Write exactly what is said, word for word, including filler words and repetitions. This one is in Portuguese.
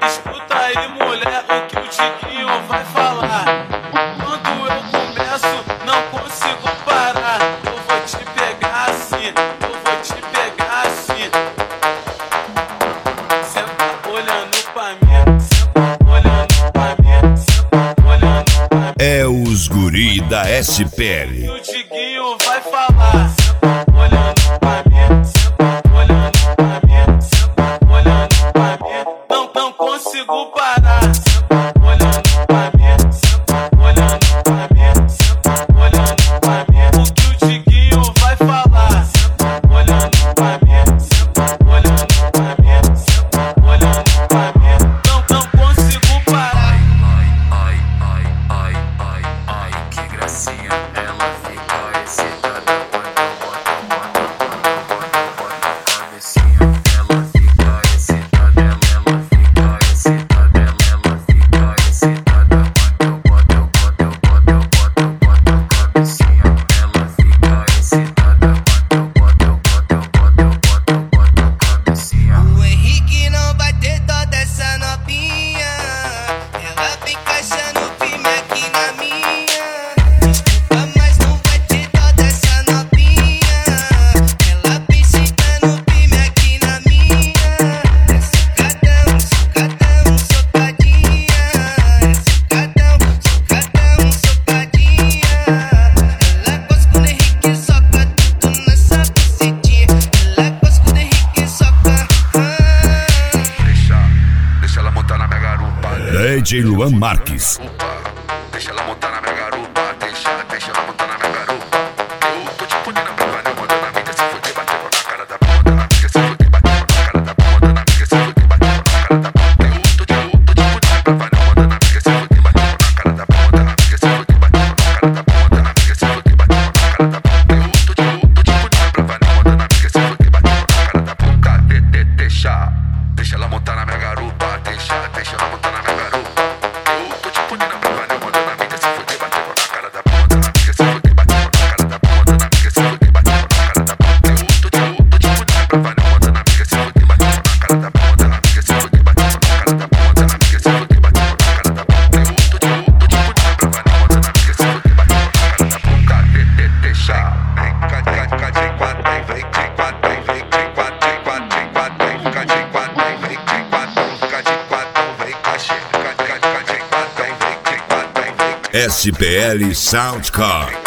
Escuta aí, mulher, o que o Tiquinho vai falar. Quando eu começo, não consigo parar. Eu vou te pegar assim, eu vou te pegar assim. Cê tá olhando pra mim, cê tá olhando pra mim, cê tá olhando pra mim. É os guri da S P L. E o Tiquinho vai falar. Cê tá olhando pra mim, cê tá olhando pra mim, cê tá olhando pra mim. Não, não consigo parar. Cê tá olhando pra mim, cê tá olhando pra mim, cê tá olhando pra mim. O que o Tiquinho vai falar. Cê tá olhando pra mim, cê tá olhando pra mim, cê tá olhando pra mim. Não, não consigo parar. Ai, ai, ai, ai, ai, que gracinha. Ela fica excitada quando eu boto, boto, boto, boto, boto a cabecinha. Ela fica excitada, ela fica excitada, ela fica excitada quando eu boto, eu boto, eu boto, eu boto, eu boto a cabecinha. Ela fica excitada quando eu boto, eu boto, eu boto, eu boto, eu boto a cabecinha. O Henrique não vai ter dó dessa novinha. Ela vem encaixando firme aqui na minha. Desculpa, mas não vai ter dó dessa novinha. Ela vem sentando firme aqui na minha. É socadão, socadão, socadinha. É socadão, socadão, socadinha. Ela gosta quando o Henrique soca tudo nessa bucetinha. Ela gosta quando o Henrique soca. Deixa, deixa ela montar na minha garupa. D J Luan Marques. Deixa ela montar na minha garupa. Deixa, deixa ela montar na minha garupa. Eu tô te punindo pra valer, mandando a mídia se fuder, batendo na cara da bunda. Na amiga se fuder, batendo na cara da bunda. Na amiga se fuder, batendo na cara da bunda. Eu tô te, eu tô te punindo pra valer, mandando a amiga se fuder, batendo na cara da bunda. Na amiga se fuder, batendo na cara da bunda. Na amiga se fuder, batendo na cara da bunda. Eu tô te, eu tô te punindo pra valer, mandando a amiga se fuder, batendo na cara da bunda. De, de, deixa, deixa ela montar na minha garupa. Deixa, deixa ela montar na minha garupa. Eu tô te punindo pra valer, mandando a mídia se fuder, batendo na cara da bunda. Na amiga se fuder, batendo na cara da bunda. Na amiga se fuder, batendo na cara da bunda. Eu tô te, eu tô te punindo pra valer, mandando a amiga se fuder, batendo na cara da bunda. Na amiga se fuder, batendo na cara da bunda. Na amiga se fuder, batendo na cara da bunda. Eu tô te, eu tô te punindo pra valer, mandando a amiga se fuder, batendo na cara da bunda. De, de, deixa. Vem, cá, cá, cá, de quatro, vem, vem, de quatro, vem, vem, de quatro, de quatro, de quatro, vem, cá, de quatro, vem, vem, de quatro, cá, de quatro, vem, cá, de quatro, cá, cá, cá, de quatro, vem, vem, de quatro, vem, vem. S P L Soundcar.